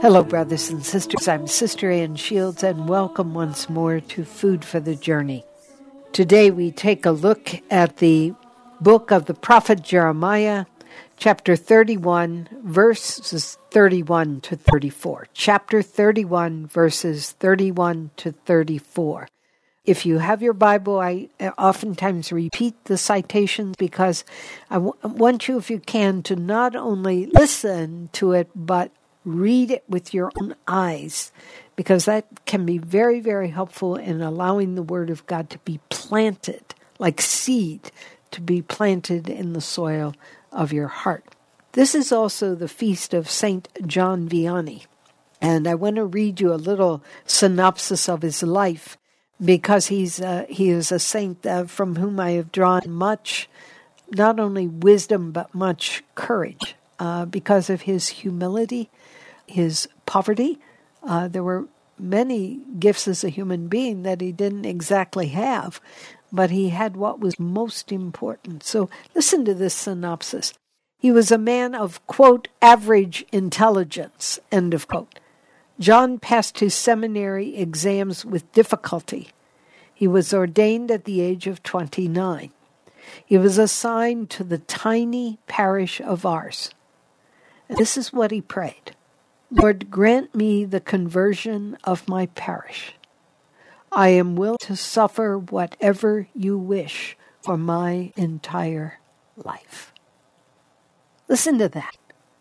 Hello, brothers and sisters. I'm Sister Ann Shields, and welcome once more to Food for the Journey. Today we take a look at the book of the prophet Jeremiah, chapter 31, verses 31 to 34. Chapter 31, verses 31 to 34. If you have your Bible, I oftentimes repeat the citations because I want you, if you can, to not only listen to it, but read it with your own eyes, because that can be very, very helpful in allowing the Word of God to be planted, like seed, to be planted in the soil of your heart. This is also the feast of Saint John Vianney, and I want to read you a little synopsis of his life, because he is a saint from whom I have drawn much, not only wisdom, but much courage, because of his humility, his poverty. There were many gifts as a human being that he didn't exactly have, but he had what was most important. So listen to this synopsis. He was a man of, quote, average intelligence, end of quote. John passed his seminary exams with difficulty. He was ordained at the age of 29. He was assigned to the tiny parish of Ars. And this is what he prayed. Lord, grant me the conversion of my parish. I am willing to suffer whatever you wish for my entire life. Listen to that.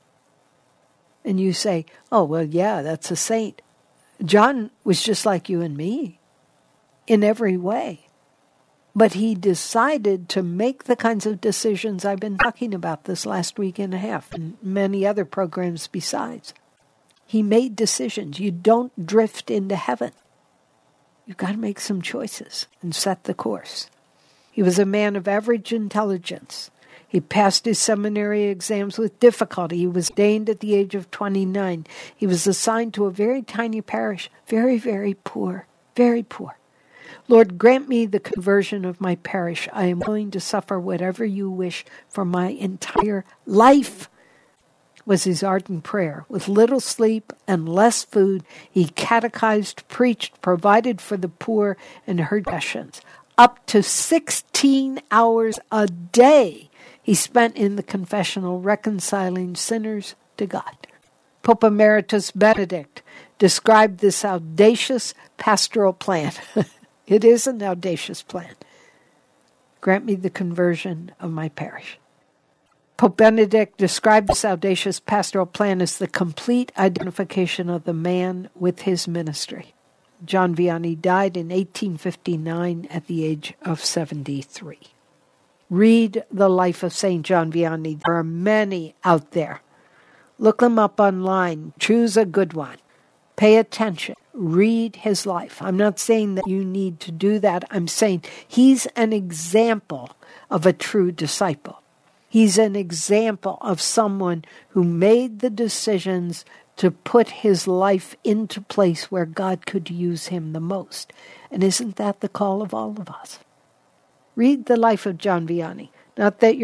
And you say, oh, well, yeah, that's a saint. John was just like you and me in every way. But he decided to make the kinds of decisions I've been talking about this last week and a half, and many other programs besides. He made decisions. You don't drift into heaven. You've got to make some choices and set the course. He was a man of average intelligence. He passed his seminary exams with difficulty. He was ordained at the age of 29. He was assigned to a very tiny parish, very, very poor, very poor. Lord, grant me the conversion of my parish. I am willing to suffer whatever you wish for my entire life, was his ardent prayer. With little sleep and less food, he catechized, preached, provided for the poor, and heard confessions. Up to 16 hours a day he spent in the confessional reconciling sinners to God. Pope Emeritus Benedict described this audacious pastoral plan. It is an audacious plan. Grant me the conversion of my parish. Pope Benedict described this audacious pastoral plan as the complete identification of the man with his ministry. John Vianney died in 1859 at the age of 73. Read the life of St. John Vianney. There are many out there. Look them up online. Choose a good one. Pay attention. Read his life. I'm not saying that you need to do that. I'm saying he's an example of a true disciple. He's an example of someone who made the decisions to put his life into place where God could use him the most. And isn't that the call of all of us? Read the life of John Vianney. Not that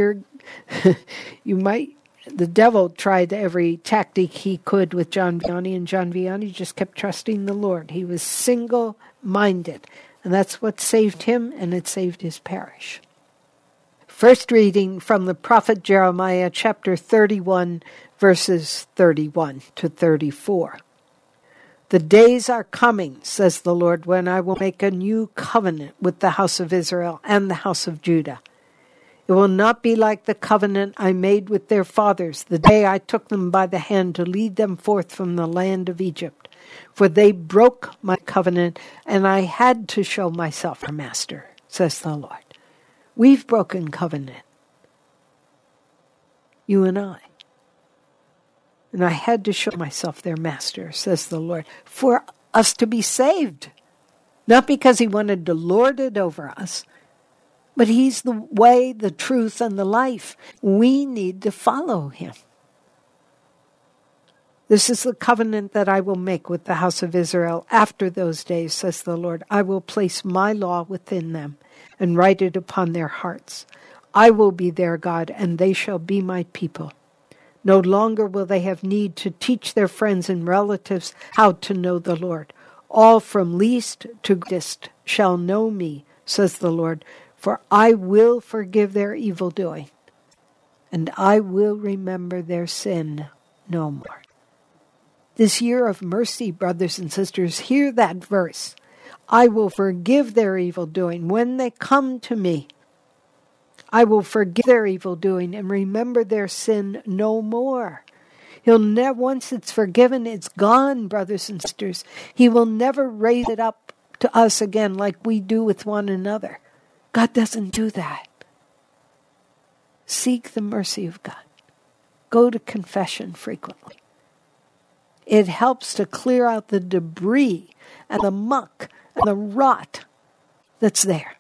the devil tried every tactic he could with John Vianney, and John Vianney just kept trusting the Lord. He was single-minded, and that's what saved him, and it saved his parish. First reading from the prophet Jeremiah, chapter 31, verses 31 to 34. The days are coming, says the Lord, when I will make a new covenant with the house of Israel and the house of Judah. It will not be like the covenant I made with their fathers, the day I took them by the hand to lead them forth from the land of Egypt. For they broke my covenant, and I had to show myself their master, says the Lord. We've broken covenant, you and I. And I had to show myself their master, says the Lord, for us to be saved. Not because he wanted to lord it over us, but he's the way, the truth, and the life. We need to follow him. This is the covenant that I will make with the house of Israel after those days, says the Lord. I will place my law within them and write it upon their hearts. I will be their God, and they shall be my people. No longer will they have need to teach their friends and relatives how to know the Lord. All from least to greatest shall know me, says the Lord, for I will forgive their evil doing, and I will remember their sin no more. This year of mercy, brothers and sisters, hear that verse. I will forgive their evil doing when they come to me. I will forgive their evil doing and remember their sin no more. He'll never, once it's forgiven, it's gone, brothers and sisters. He will never raise it up to us again like we do with one another. God doesn't do that. Seek the mercy of God. Go to confession frequently. It helps to clear out the debris and the muck and the rot that's there.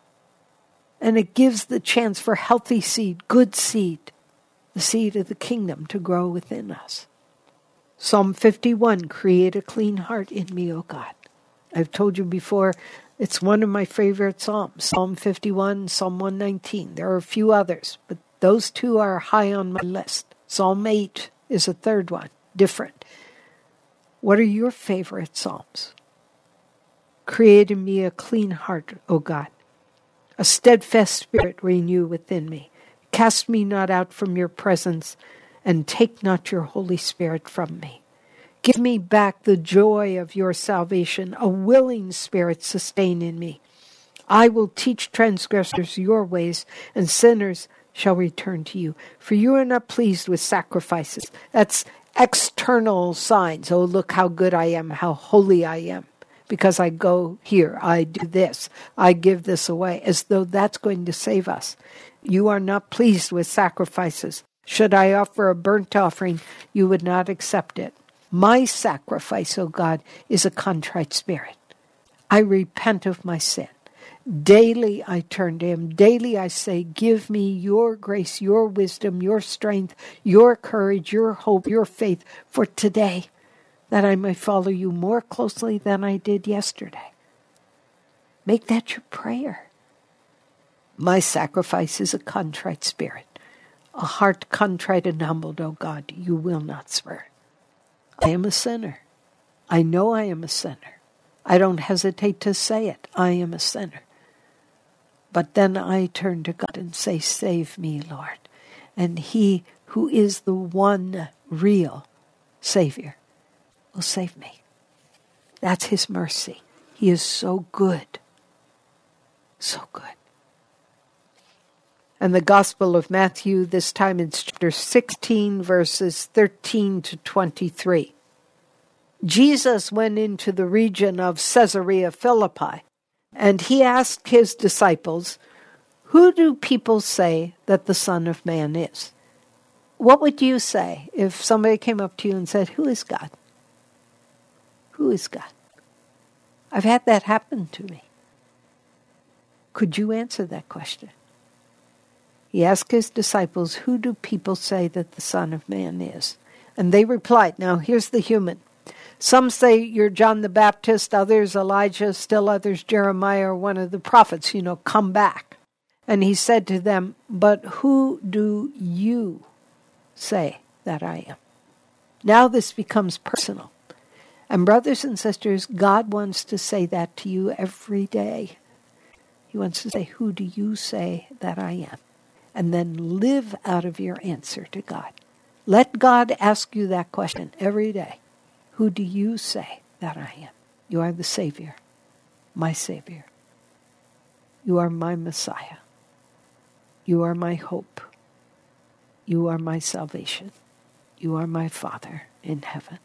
And it gives the chance for healthy seed, good seed, the seed of the kingdom to grow within us. Psalm 51, create a clean heart in me, O God. I've told you before, it's one of my favorite psalms. Psalm 51, Psalm 119. There are a few others, but those two are high on my list. Psalm 8 is a third one, different. What are your favorite psalms? Create in me a clean heart, O God. A steadfast spirit renew within me. Cast me not out from your presence, and take not your Holy Spirit from me. Give me back the joy of your salvation. A willing spirit sustain in me. I will teach transgressors your ways, and sinners shall return to you. For you are not pleased with sacrifices. That's external signs. Oh, look how good I am, how holy I am. Because I go here, I do this, I give this away, as though that's going to save us. You are not pleased with sacrifices. Should I offer a burnt offering, you would not accept it. My sacrifice, O God, is a contrite spirit. I repent of my sin. Daily I turn to him. Daily I say, give me your grace, your wisdom, your strength, your courage, your hope, your faith for today, that I may follow you more closely than I did yesterday. Make that your prayer. My sacrifice is a contrite spirit. A heart contrite and humbled, O God, you will not spurn. I am a sinner. I know I am a sinner. I don't hesitate to say it. I am a sinner. But then I turn to God and say, save me, Lord. And he who is the one real Savior will save me. That's his mercy. He is so good. So good. And the Gospel of Matthew, this time in chapter 16, verses 13 to 23. Jesus went into the region of Caesarea Philippi, and he asked his disciples, who do people say that the Son of Man is? What would you say if somebody came up to you and said, who is God? Who is God? I've had that happen to me. Could you answer that question? He asked his disciples, who do people say that the Son of Man is? And they replied, now here's the human. Some say you're John the Baptist, others Elijah, still others Jeremiah or one of the prophets, come back. And he said to them, but who do you say that I am? Now this becomes personal. And brothers and sisters, God wants to say that to you every day. He wants to say, who do you say that I am? And then live out of your answer to God. Let God ask you that question every day. Who do you say that I am? You are the Savior, my Savior. You are my Messiah. You are my hope. You are my salvation. You are my Father in heaven.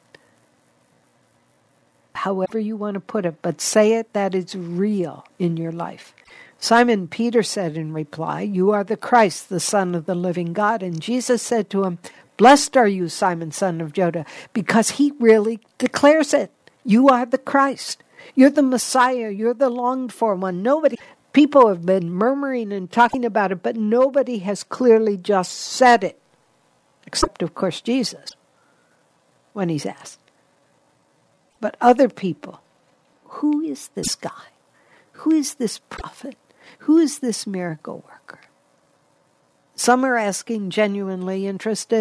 However you want to put it, but say it that is real in your life. Simon Peter said in reply, you are the Christ, the Son of the living God. And Jesus said to him, blessed are you, Simon, son of Jonah, because he really declares it. You are the Christ. You're the Messiah. You're the longed for one. People have been murmuring and talking about it, but nobody has clearly just said it, except, of course, Jesus, when he's asked. But other people, who is this guy? Who is this prophet? Who is this miracle worker? Some are asking genuinely interested.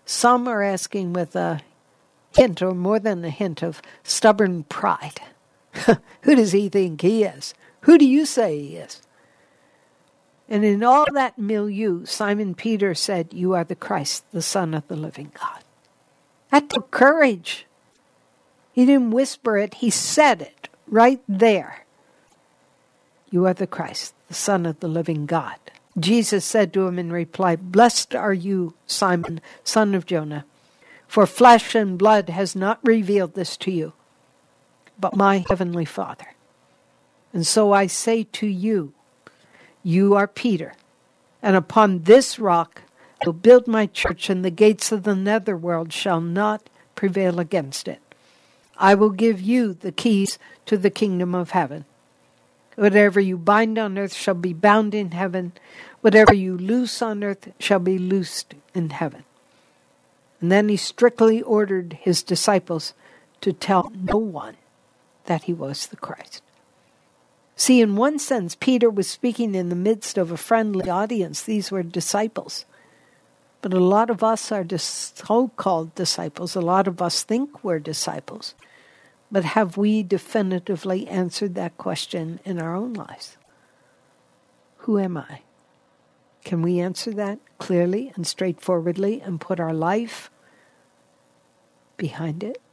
Some are asking with a hint, or more than a hint, of stubborn pride. Who does he think he is? Who do you say he is? And in all that milieu, Simon Peter said, "You are the Christ, the Son of the living God." That took courage. He didn't whisper it, he said it right there. "You are the Christ, the Son of the living God." Jesus said to him in reply, "Blessed are you, Simon, son of Jonah, for flesh and blood has not revealed this to you, but my heavenly Father. And so I say to you, you are Peter, and upon this rock I will build my church, and the gates of the netherworld shall not prevail against it. I will give you the keys to the kingdom of heaven. Whatever you bind on earth shall be bound in heaven. Whatever you loose on earth shall be loosed in heaven." And then he strictly ordered his disciples to tell no one that he was the Christ. See, in one sense, Peter was speaking in the midst of a friendly audience. These were disciples. But a lot of us are so-called disciples. A lot of us think we're disciples. But have we definitively answered that question in our own lives? Who am I? Can we answer that clearly and straightforwardly and put our life behind it?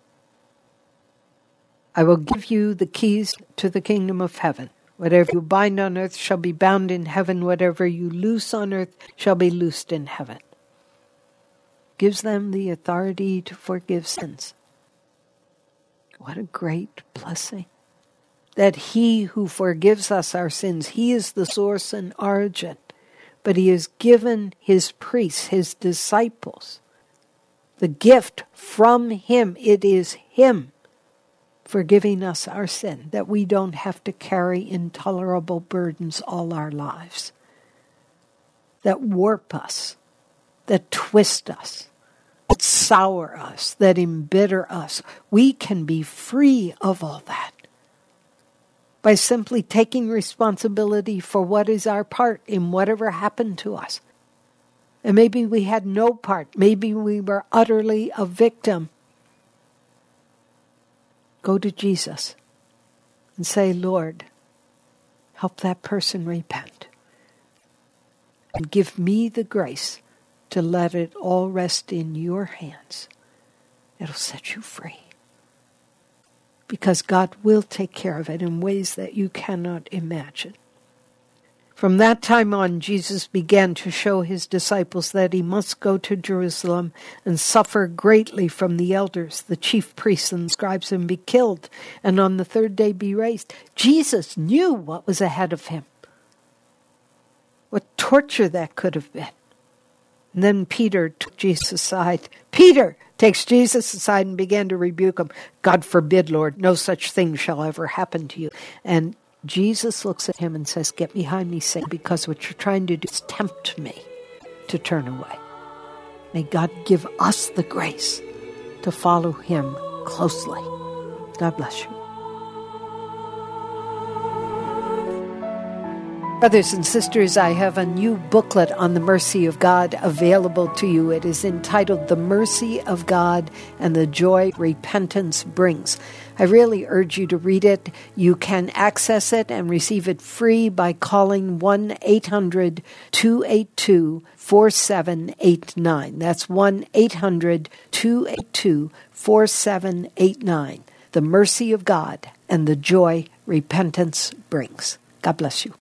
I will give you the keys to the kingdom of heaven. Whatever you bind on earth shall be bound in heaven. Whatever you loose on earth shall be loosed in heaven. Gives them the authority to forgive sins. What a great blessing. That he who forgives us our sins, he is the source and origin. But he has given his priests, his disciples, the gift from him. It is him forgiving us our sin, that we don't have to carry intolerable burdens all our lives, that warp us, that twist us, that sour us, that embitter us. We can be free of all that by simply taking responsibility for what is our part in whatever happened to us. And maybe we had no part. Maybe we were utterly a victim. Go to Jesus and say, "Lord, help that person repent. And give me the grace to let it all rest in your hands." It'll set you free. Because God will take care of it in ways that you cannot imagine. From that time on, Jesus began to show his disciples that he must go to Jerusalem and suffer greatly from the elders, the chief priests and scribes, and be killed, and on the third day be raised. Jesus knew what was ahead of him. What torture that could have been. And then Peter took Jesus aside. Peter takes Jesus aside and began to rebuke him. "God forbid, Lord, no such thing shall ever happen to you." And Jesus looks at him and says, "Get behind me, Satan, because what you're trying to do is tempt me to turn away." May God give us the grace to follow him closely. God bless you. Brothers and sisters, I have a new booklet on the mercy of God available to you. It is entitled The Mercy of God and the Joy Repentance Brings. I really urge you to read it. You can access it and receive it free by calling 1-800-282-4789. That's 1-800-282-4789. The Mercy of God and the Joy Repentance Brings. God bless you.